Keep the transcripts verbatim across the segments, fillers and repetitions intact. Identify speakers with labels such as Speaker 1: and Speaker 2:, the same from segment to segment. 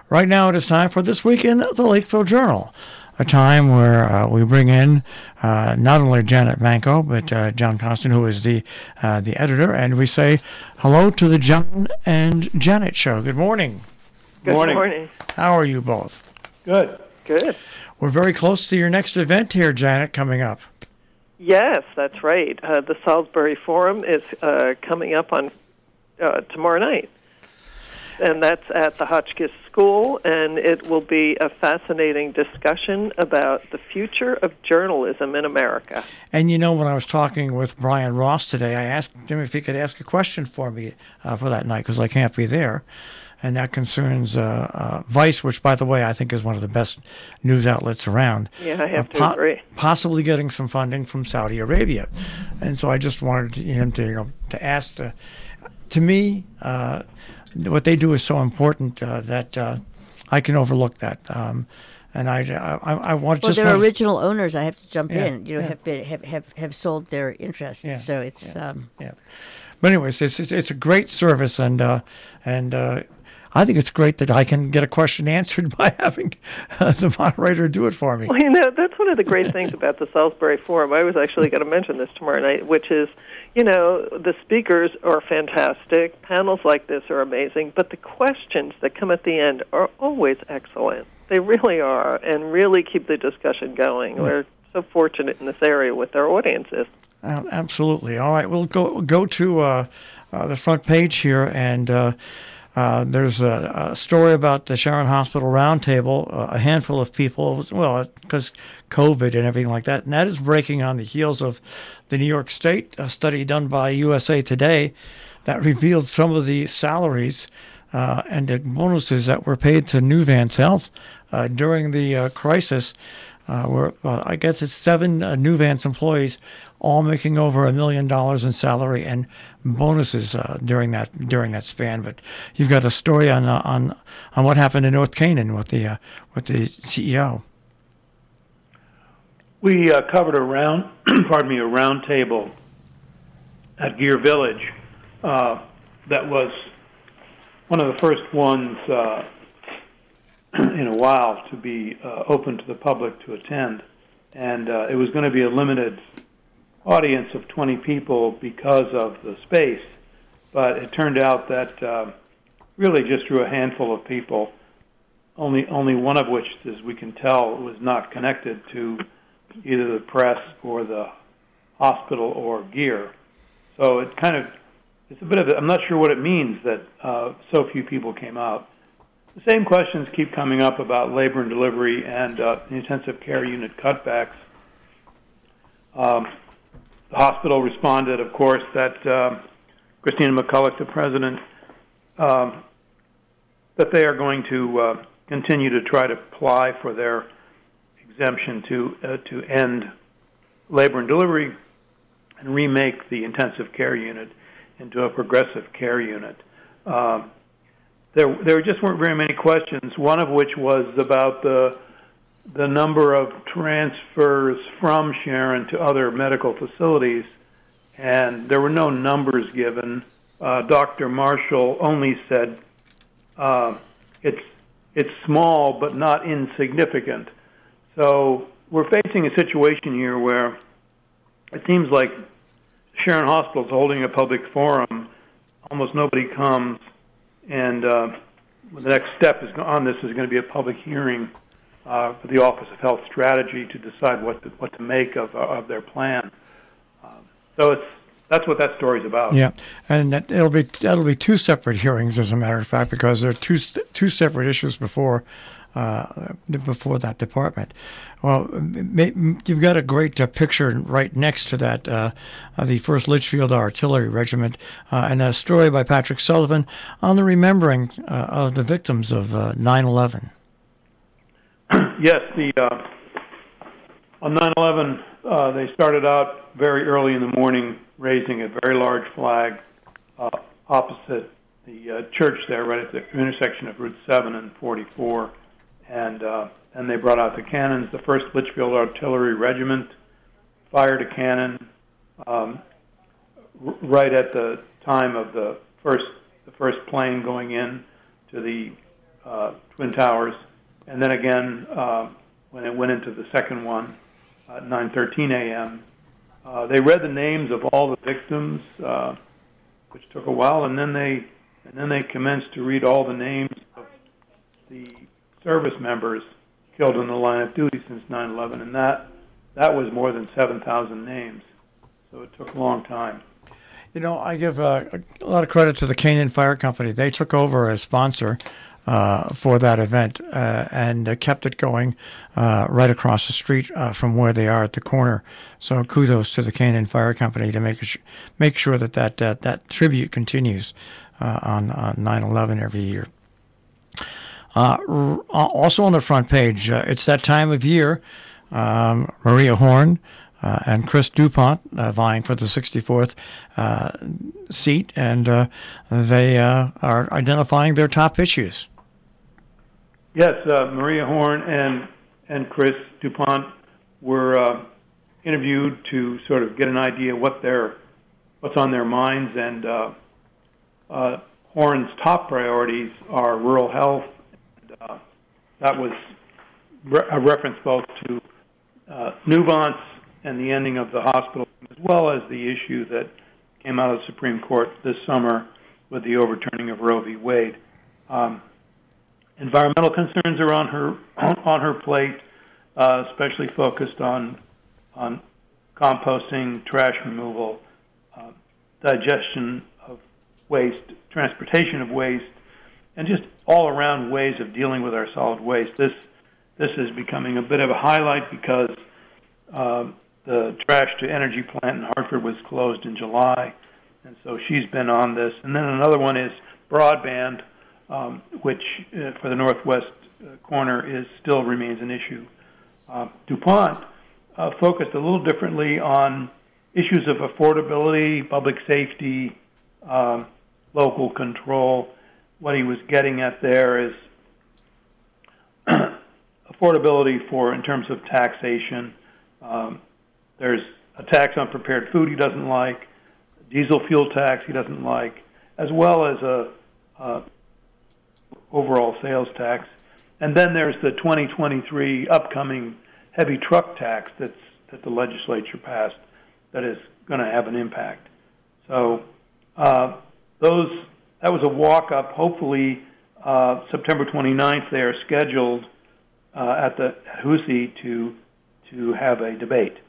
Speaker 1: Right now it is time for This Week in the Lakeville Journal, a time where uh, we bring in uh, not only Janet Manco, but uh, John Constant, who is the uh, the editor, and we say hello to the John and Janet Show. Good morning.
Speaker 2: Good morning. morning.
Speaker 1: How are you both?
Speaker 2: Good. Good.
Speaker 1: We're very close to your next event here, Janet, coming up.
Speaker 2: Yes, that's right. Uh, the Salisbury Forum is uh, coming up on uh, tomorrow night. And that's at the Hotchkiss School, and it will be a fascinating discussion about the future of journalism in America.
Speaker 1: And you know, when I was talking with Brian Ross today, I asked him if he could ask a question for me uh, for that night, because I can't be there. And that concerns uh, uh, Vice, which, by the way, I think is one of the best news outlets around.
Speaker 2: Yeah, I have
Speaker 1: uh,
Speaker 2: to po- agree.
Speaker 1: Possibly getting some funding from Saudi Arabia. And so I just wanted him to, you know, to ask, the, to me, uh, what they do is so important uh, that uh, I can overlook that, um, and I, I, I want
Speaker 3: well,
Speaker 1: just.
Speaker 3: Well, their
Speaker 1: want
Speaker 3: original owners, I have to jump
Speaker 1: yeah,
Speaker 3: in. You know,
Speaker 1: yeah.
Speaker 3: have been have, have have sold their interests,
Speaker 1: yeah,
Speaker 3: so it's
Speaker 1: yeah,
Speaker 3: um,
Speaker 1: yeah. But anyways, it's it's, it's a great service, and uh, and uh, I think it's great that I can get a question answered by having uh, the moderator do it for me.
Speaker 2: Well, you know, that's one of the great things about the Salisbury Forum. I was actually going to mention this tomorrow night, which is, you know, the speakers are fantastic. Panels like this are amazing. But the questions that come at the end are always excellent. They really are, and really keep the discussion going. Yeah. We're so fortunate in this area with our audiences.
Speaker 1: Uh, absolutely. All right, we'll go, go to uh, uh, the front page here, and uh, uh, there's a, a story about the Sharon Hospital Roundtable. Uh, a handful of people, well, because COVID and everything like that, and that is breaking on the heels of the New York State a study done by U S A Today that revealed some of the salaries uh, and the bonuses that were paid to Nuvance Health uh, during the uh, crisis. Uh, were, uh, I guess it's seven uh, Nuvance employees, all making over a million dollars in salary and bonuses uh, during that during that span. But you've got a story on uh, on on what happened in North Canaan with the uh, with the C E O.
Speaker 4: We uh, covered a round, pardon me, a round table at Gear Village uh, that was one of the first ones uh, in a while to be uh, open to the public to attend, and uh, it was going to be a limited audience of twenty people because of the space, but it turned out that uh, really just drew a handful of people, only only one of which, as we can tell, was not connected to either the press or the hospital or Gear. So it kind of, it's a bit of a, I'm not sure what it means that uh, so few people came out. The same questions keep coming up about labor and delivery and uh, intensive care unit cutbacks. Um, the hospital responded, of course, that uh, Christina McCulloch, the president, um, that they are going to uh, continue to try to apply for their exemption to uh, to end labor and delivery and remake the intensive care unit into a progressive care unit. Um, there, there just weren't very many questions, one of which was about the the number of transfers from Sharon to other medical facilities, and there were no numbers given. Uh, Doctor Marshall only said uh, it's it's small but not insignificant. So we're facing a situation here where it seems like Sharon Hospital is holding a public forum. Almost nobody comes, and uh, the next step is on this is going to be a public hearing uh, for the Office of Health Strategy to decide what to, what to make of uh, of their plan. Um, so it's that's what that story's about.
Speaker 1: Yeah, and that, it'll be that'll be two separate hearings, as a matter of fact, because there are two two separate issues before. Uh, before that department. Well, you've got a great uh, picture right next to that, uh, of the first Litchfield Artillery Regiment, uh, and a story by Patrick Sullivan on the remembering uh, of the victims of uh, nine eleven.
Speaker 4: Yes, the uh, on nine eleven, uh, they started out very early in the morning raising a very large flag uh, opposite the uh, church there, right at the intersection of Route seven and forty-four. And uh, and they brought out the cannons. The first Litchfield Artillery Regiment fired a cannon um, r- right at the time of the first the first plane going in to the uh, Twin Towers, and then again uh, when it went into the second one at nine thirteen a.m. Uh, they read the names of all the victims, uh, which took a while, and then they and then they commenced to read all the names of the service members killed in the line of duty since nine eleven, and that that was more than seven thousand names. So it took a long time.
Speaker 1: You know, I give uh, a lot of credit to the Canaan Fire Company. They took over as sponsor uh, for that event uh, and uh, kept it going uh, right across the street uh, from where they are at the corner. So kudos to the Canaan Fire Company to make sh- make sure that that, that, that tribute continues uh, on, on nine eleven every year. Uh, r- also on the front page, uh, it's that time of year. Um, Maria Horn uh, and Chris DuPont uh, vying for the sixty-fourth uh, seat, and uh, they uh, are identifying their top issues.
Speaker 4: Yes, uh, Maria Horn and and Chris DuPont were uh, interviewed to sort of get an idea what their what's on their minds, and uh, uh, Horn's top priorities are rural health. And, uh, that was re- a reference both to uh, nuance and the ending of the hospital, as well as the issue that came out of the Supreme Court this summer with the overturning of Roe v. Wade. Um, environmental concerns are on her on her plate, uh, especially focused on on composting, trash removal, uh, digestion of waste, transportation of waste, and just all around ways of dealing with our solid waste. This this is becoming a bit of a highlight because uh, the trash to energy plant in Hartford was closed in July, and so she's been on this. And then another one is broadband, um, which uh, for the northwest uh, corner is still remains an issue. Uh, DuPont uh, focused a little differently on issues of affordability, public safety, um, local control. What he was getting at there is affordability for in terms of taxation. Um, there's a tax on prepared food he doesn't like, diesel fuel tax he doesn't like, as well as a, a overall sales tax. And then there's the twenty twenty-three upcoming heavy truck tax that's that the legislature passed that is going to have an impact. So uh, those that was a walk-up. Hopefully, uh, September twenty-ninth, they are scheduled uh, at the at H U S I to to have a debate.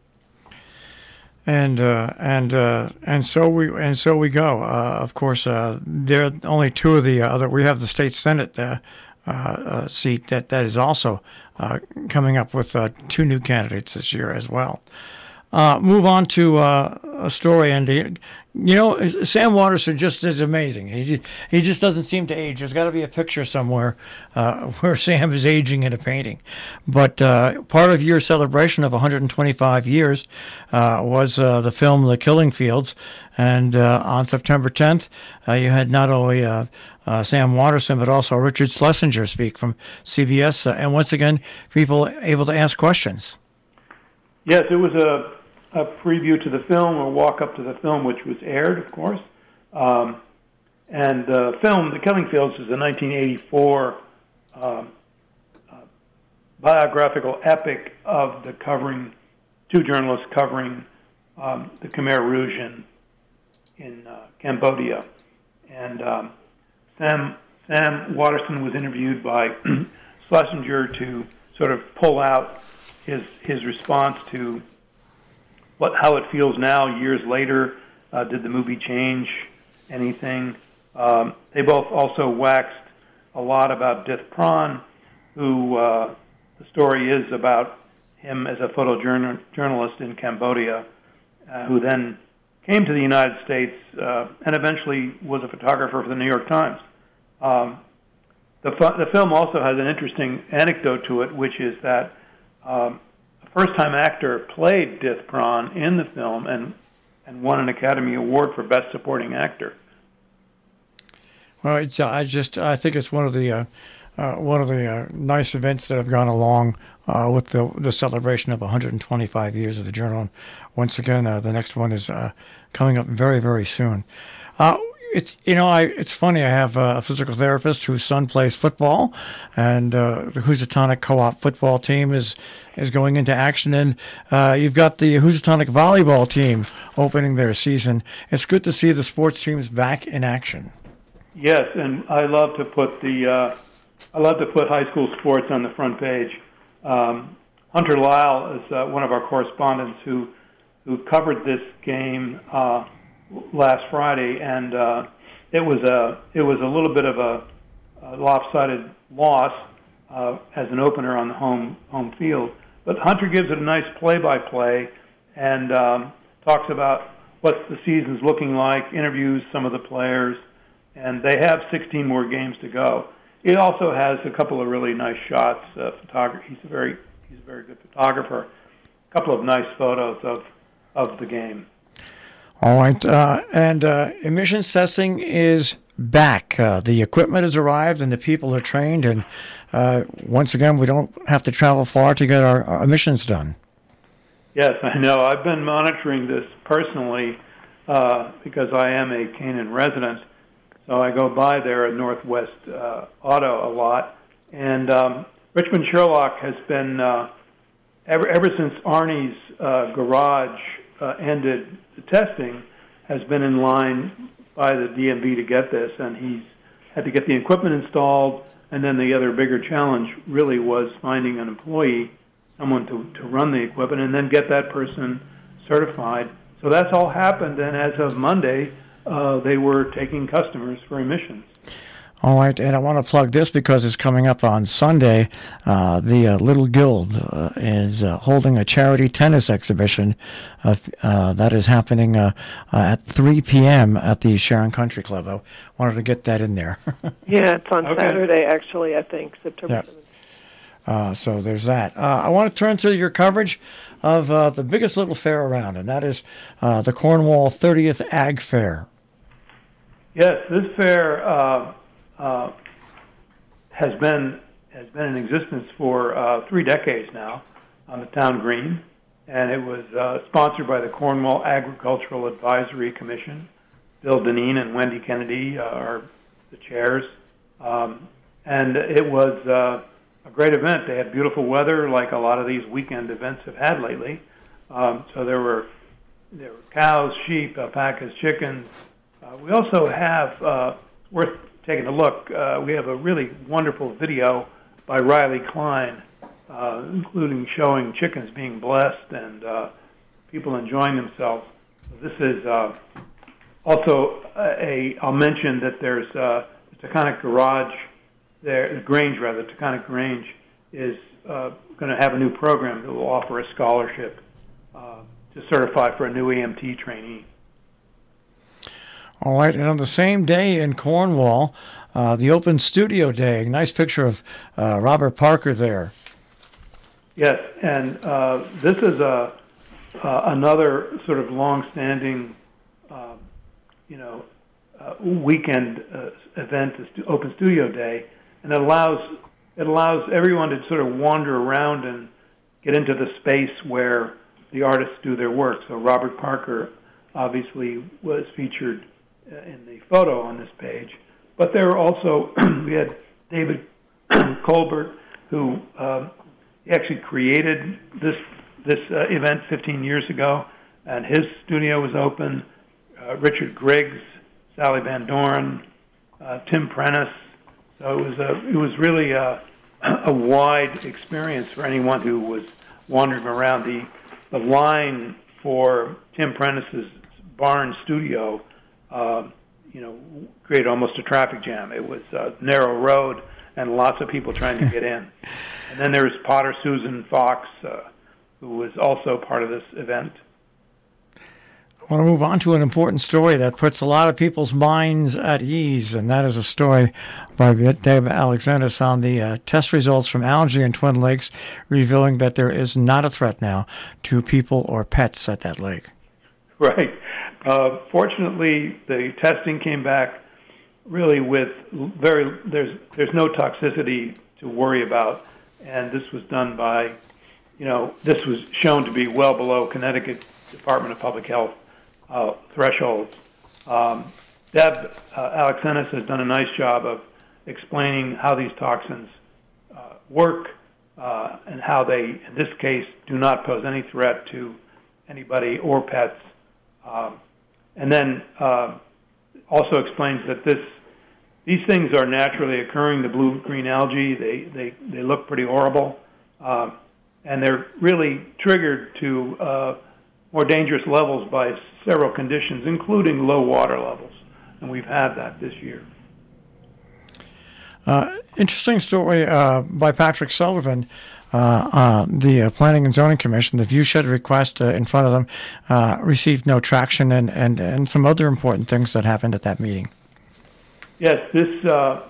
Speaker 1: And uh, and uh, and so we and so we go. Uh, of course, uh, there are only two of the other. We have the state senate uh, uh, seat that that is also uh, coming up with uh, two new candidates this year as well. Uh, move on to uh, a story, and the, you know, Sam Waterston just is amazing. He he just doesn't seem to age. There's got to be a picture somewhere uh, where Sam is aging in a painting. But uh, part of your celebration of one hundred twenty-five years uh, was uh, the film The Killing Fields, and uh, on September tenth, uh, you had not only uh, uh, Sam Waterston but also Richard Schlesinger speak from C B S, uh, and once again, people able to ask questions.
Speaker 4: Yes, it was a. a preview to the film, or walk up to the film, which was aired, of course. Um, and the film, The Killing Fields, is a nineteen eighty-four um, uh, biographical epic of the covering, two journalists covering um, the Khmer Rouge in, in uh, Cambodia. And um, Sam, Sam Waterston was interviewed by Schlesinger to sort of pull out his his response to What, how it feels now, years later. Uh, did the movie change anything? Um, they both also waxed a lot about Dith Pran, who uh, the story is about him as a photojournalist in Cambodia, uh, who then came to the United States uh, and eventually was a photographer for the New York Times. Um, the, fu- the film also has an interesting anecdote to it, which is that um, first-time actor played Dith Pran in the film and and won an Academy Award for Best Supporting Actor.
Speaker 1: Well, it's, uh, I just I think it's one of the uh, uh, one of the uh, nice events that have gone along uh, with the the celebration of one hundred twenty-five years of the Journal. And once again, uh, the next one is uh, coming up very very soon. Uh, it's you know, I it's funny. I have a physical therapist whose son plays football, and uh, the Housatonic Co-op football team is is going into action, and uh, you've got the Housatonic volleyball team opening their season. It's good to see the sports teams back in action.
Speaker 4: Yes, and I love to put the uh, I love to put high school sports on the front page. Um, Hunter Lyle is uh, one of our correspondents who who covered this game uh, last Friday, and uh, it was a it was a little bit of a, a lopsided loss uh, as an opener on the home home field. But Hunter gives it a nice play-by-play and um, talks about what the season's looking like, interviews some of the players, and they have sixteen more games to go. He also has a couple of really nice shots. Uh, photography. He's a very he's a very good photographer. A couple of nice photos of of the game.
Speaker 1: All right, uh, and uh, emissions testing is back. Uh, the equipment has arrived, and the people are trained. And uh, once again, we don't have to travel far to get our, our emissions done.
Speaker 4: Yes, I know. I've been monitoring this personally uh, because I am a Canaan resident. So I go by there at Northwest uh, Auto a lot. And um, Richmond Sherlock has been, uh, ever, ever since Arnie's uh, garage uh, ended the testing, has been in line by the D M V to get this. And he's had to get the equipment installed. And then the other bigger challenge really was finding an employee, someone to, to run the equipment, and then get that person certified. So that's all happened. And as of Monday, Uh, they were taking customers for emissions.
Speaker 1: All right, and I want to plug this because it's coming up on Sunday. Uh, the uh, Little Guild uh, is uh, holding a charity tennis exhibition uh, uh, that is happening uh, uh, at three p.m. at the Sharon Country Club. I wanted to get that in there.
Speaker 2: Yeah, it's on
Speaker 4: Okay.
Speaker 2: Saturday, actually, I think, September
Speaker 1: Yeah.
Speaker 2: seventh.
Speaker 1: Uh, so there's that. Uh, I want to turn to your coverage of uh, the biggest little fair around, and that is uh, the Cornwall thirtieth Ag Fair.
Speaker 4: Yes, this fair uh, uh, has been has been in existence for uh, three decades now on the town green, and it was uh, sponsored by the Cornwall Agricultural Advisory Commission. Bill Deneen and Wendy Kennedy uh, are the chairs, um, and it was uh, a great event. They had beautiful weather, like a lot of these weekend events have had lately. Um, so there were there were cows, sheep, alpacas, chickens. Uh, we also have, uh, worth taking a look, uh, we have a really wonderful video by Riley Klein, uh, including showing chickens being blessed and uh, people enjoying themselves. This is uh, also a, I'll mention that there's uh, the Taconic Garage, there, the Grange rather, Taconic Grange is uh, going to have a new program that will offer a scholarship uh, to certify for a new E M T trainee.
Speaker 1: All right, and on the same day in Cornwall, uh, the Open Studio Day. Nice picture of uh, Robert Parker there.
Speaker 4: Yes, and uh, this is a uh, another sort of long-standing, uh, you know, uh, weekend uh, event, the stu- Open Studio Day, and it allows it allows everyone to sort of wander around and get into the space where the artists do their work. So Robert Parker obviously was featured in the photo on this page, but there were also we had David Colbert, who uh, actually created this this uh, event fifteen years ago, and his studio was open. Uh, Richard Griggs, Sally Van Doren, uh, Tim Prentice. So it was a it was really a, a wide experience for anyone who was wandering around. The the line for Tim Prentice's barn studio, uh, you know, created almost a traffic jam. It was a narrow road and lots of people trying to get in. And then there was Potter Susan Fox, uh, who was also part of this event.
Speaker 1: I want to move on to an important story that puts a lot of people's minds at ease, and that is a story by Dave Alexandris on the uh, test results from algae in Twin Lakes, revealing that there is not a threat now to people or pets at that lake.
Speaker 4: Right. Uh, fortunately, the testing came back really with very there's there's no toxicity to worry about, and this was done by, you know, this was shown to be well below Connecticut Department of Public Health uh, thresholds. Um, Deb uh, Alexenis has done a nice job of explaining how these toxins uh, work uh, and how they, in this case, do not pose any threat to anybody or pets. Um, and then uh, also explains that this these things are naturally occurring. The blue-green algae, they, they, they look pretty horrible. Uh, and they're really triggered to uh, more dangerous levels by several conditions, including low water levels. And we've had that this year.
Speaker 1: Uh, interesting story uh, by Patrick Sullivan, uh, uh, the uh, Planning and Zoning Commission. The viewshed request uh, in front of them uh, received no traction, and, and, and some other important things that happened at that meeting.
Speaker 4: Yes, this uh,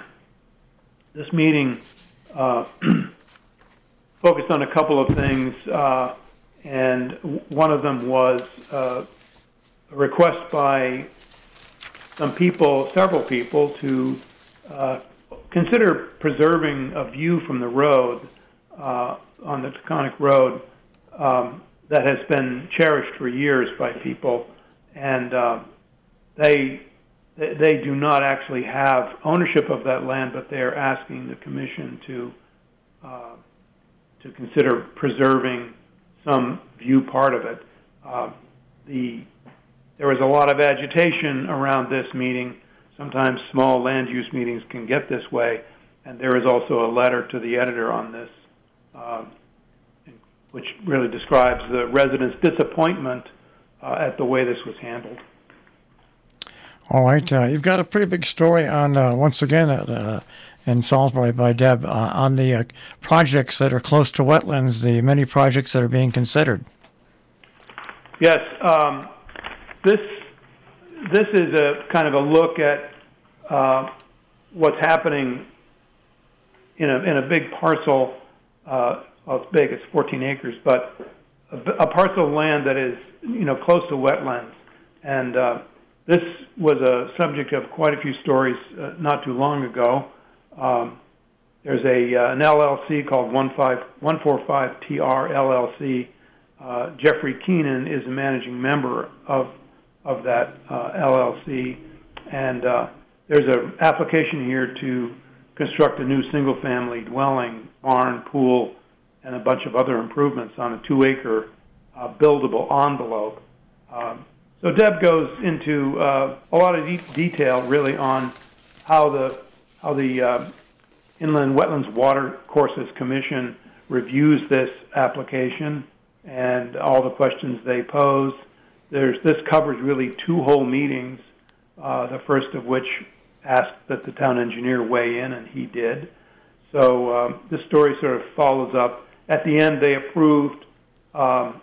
Speaker 4: this meeting uh, focused on a couple of things, uh, and one of them was uh, a request by some people, several people, to uh, consider preserving a view from the road uh, on the Taconic Road um, that has been cherished for years by people, and uh, they they do not actually have ownership of that land, but they are asking the commission to uh, to consider preserving some view part of it. Uh, the there was a lot of agitation around this meeting. Sometimes small land use meetings can get this way, and there is also a letter to the editor on this, uh, which really describes the residents' disappointment uh, at the way this was handled.
Speaker 1: All right, uh, you've got a pretty big story on, uh, once again, uh, in Salisbury by Deb, uh, on the uh, projects that are close to wetlands, the many projects that are being considered.
Speaker 4: Yes, um, this this is a kind of a look at uh, what's happening in a in a big parcel. Uh, well, it's big; it's fourteen acres, but a, a parcel of land that is, you know, close to wetlands. And uh, this was a subject of quite a few stories uh, not too long ago. Um, there's a uh, an L L C called one forty-five T R L L C. Uh, Jeffrey Keenan is a managing member of of that uh, L L C, and uh, there's an application here to construct a new single-family dwelling, barn, pool, and a bunch of other improvements on a two-acre uh, buildable envelope. Um, so Deb goes into uh, a lot of de- detail, really, on how the how the uh, Inland Wetlands Watercourses Commission reviews this application and all the questions they pose. There's, this covers really two whole meetings, uh, the first of which asked that the town engineer weigh in, and he did. So um, this story sort of follows up. At the end, they approved um,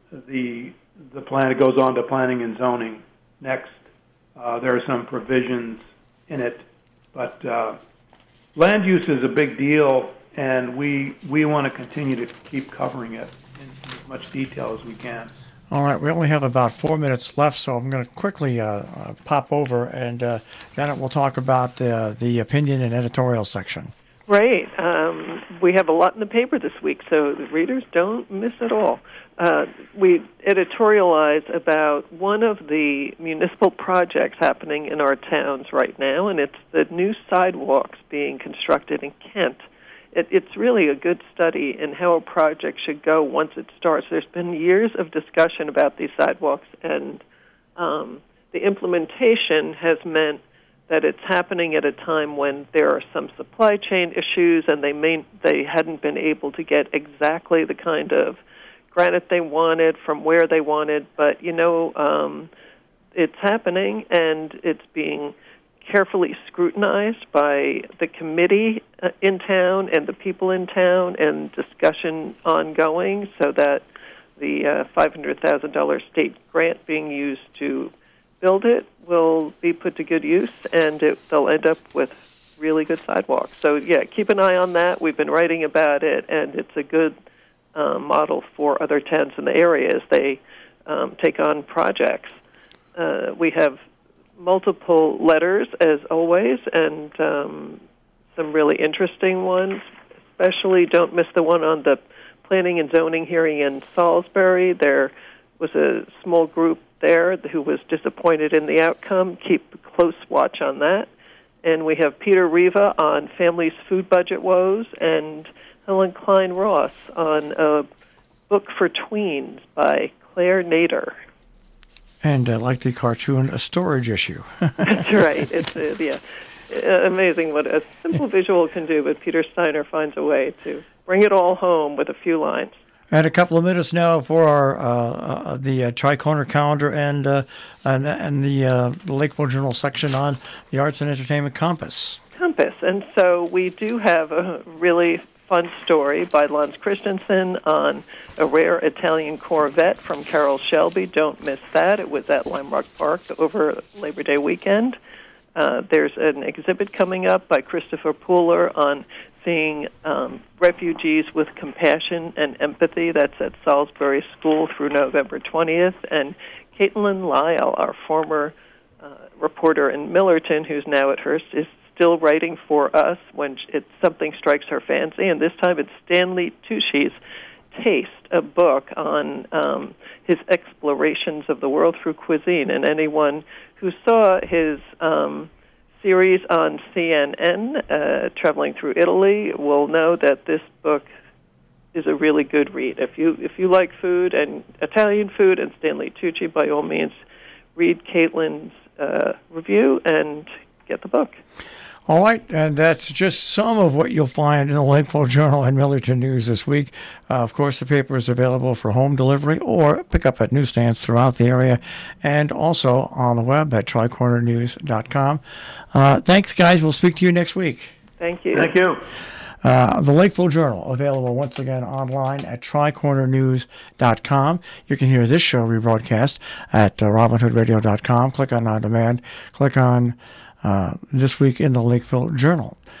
Speaker 4: the the plan. It goes on to planning and zoning next. Uh, there are some provisions in it, but uh, land use is a big deal, and we we want to continue to keep covering it in, in as much detail as we can.
Speaker 1: All right, we only have about four minutes left, so I'm going to quickly uh, uh, pop over, and uh, Janet will talk about the, the opinion and editorial section.
Speaker 2: Great. Um, we have a lot in the paper this week, so the readers don't miss it all. Uh, we editorialize about one of the municipal projects happening in our towns right now, and it's the new sidewalks being constructed in Kent. It, it's really a good study in how a project should go once it starts. There's been years of discussion about these sidewalks, and um, the implementation has meant that it's happening at a time when there are some supply chain issues, and they may, they hadn't been able to get exactly the kind of granite they wanted from where they wanted. But, you know, um, it's happening, and it's being carefully scrutinized by the committee uh, in town and the people in town, and discussion ongoing, so that the uh, five hundred thousand dollars state grant being used to build it will be put to good use, and it, they'll end up with really good sidewalks. So, yeah, keep an eye on that. We've been writing about it, and it's a good uh, model for other towns in the area as they um, take on projects. Uh, we have multiple letters, as always, and um, some really interesting ones. Especially don't miss the one on the planning and zoning hearing in Salisbury. They're was a small group there who was disappointed in the outcome. Keep a close watch on that. And we have Peter Riva on families' food budget woes, and Helen Klein Ross on a book for tweens by Claire Nader.
Speaker 1: And uh, like the cartoon, a storage issue.
Speaker 2: That's right. It's uh, yeah, uh, amazing what a simple visual can do, but Peter Steiner finds a way to bring it all home with a few lines.
Speaker 1: And a couple of minutes now for our uh, uh, the uh, Tri-Corner calendar and uh, and, and the, uh, the Lakeville Journal section on the Arts and Entertainment Compass.
Speaker 2: Compass. And so we do have a really fun story by Lance Christensen on a rare Italian Corvette from Carol Shelby. Don't miss that. It was at Lime Rock Park over Labor Day weekend. Uh, there's an exhibit coming up by Christopher Pooler on seeing um, refugees with compassion and empathy. That's at Salisbury School through November twentieth. And Caitlin Lyle, our former uh, reporter in Millerton, who's now at Hearst, is still writing for us when it, something strikes her fancy. And this time it's Stanley Tucci's Taste, a book on um, his explorations of the world through cuisine. And anyone who saw his um, series on C N N, uh, Traveling Through Italy, will know that this book is a really good read. If you if you like food and Italian food and Stanley Tucci, by all means, read Caitlin's uh, review and get the book.
Speaker 1: All right, and that's just some of what you'll find in the Lakeville Journal and Millerton News this week. Uh, of course, the paper is available for home delivery or pick up at newsstands throughout the area, and also on the web at tri corner news dot com. Uh, thanks, guys. We'll speak to you next week.
Speaker 2: Thank you.
Speaker 4: Thank you.
Speaker 1: Uh, the Lakeville Journal, available once again online at tri corner news dot com. You can hear this show rebroadcast at uh, robin hood radio dot com. Click on On Demand. Click on uh, This Week in the Lakeville Journal.